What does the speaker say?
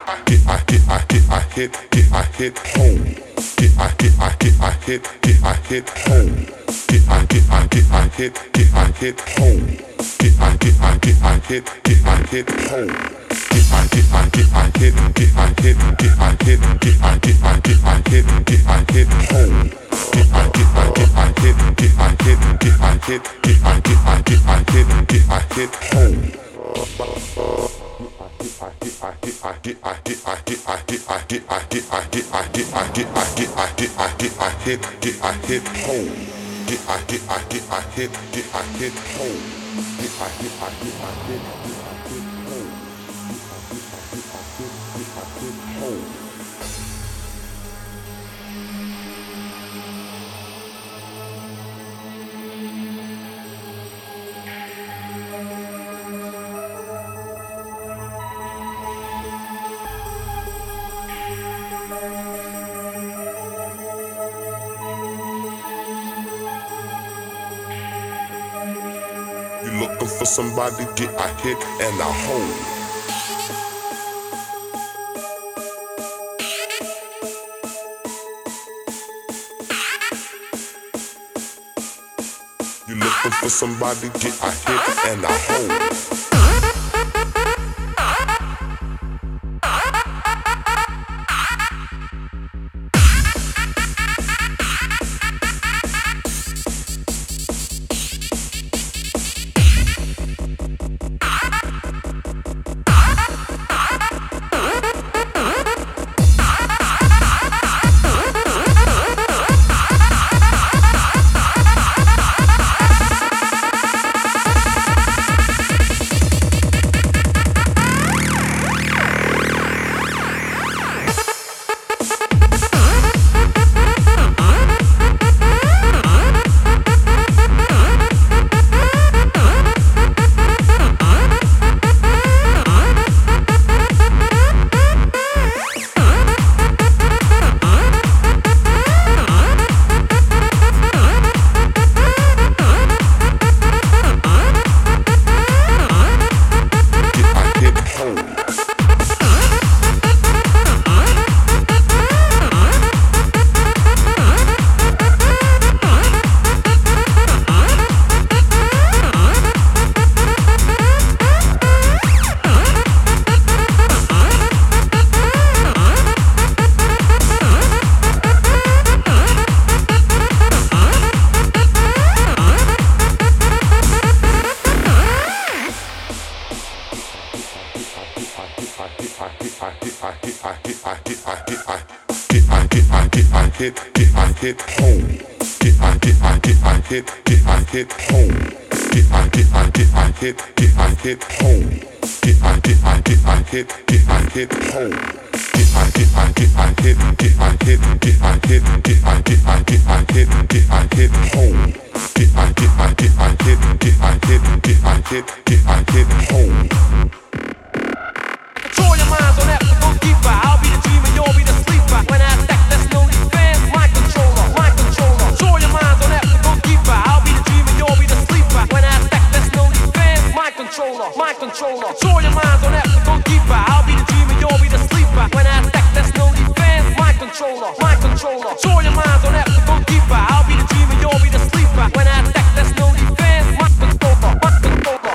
hit home. I hit home. I hit home. Hit home. You looking for somebody, get a hit and a hold. You looking for somebody, get a hit and a hold. Hit home. Hit home. Hit home. Hit home. Control your mind, don't have to go deeper. I'll be the dreamer, you'll be the sleeper. When I attack, there's no defense. My controller. Control your mind, don't have to go deeper. I'll be the dreamer, you'll be the sleeper. When I attack, there's no defense. My controller. Control your mind, don't have to go deeper. I'll be the dreamer, you'll be the sleeper. When I attack, there's no defense. My controller. Control your mind, don't have to go deeper. I'll be the dreamer, you'll be the sleeper. When I attack,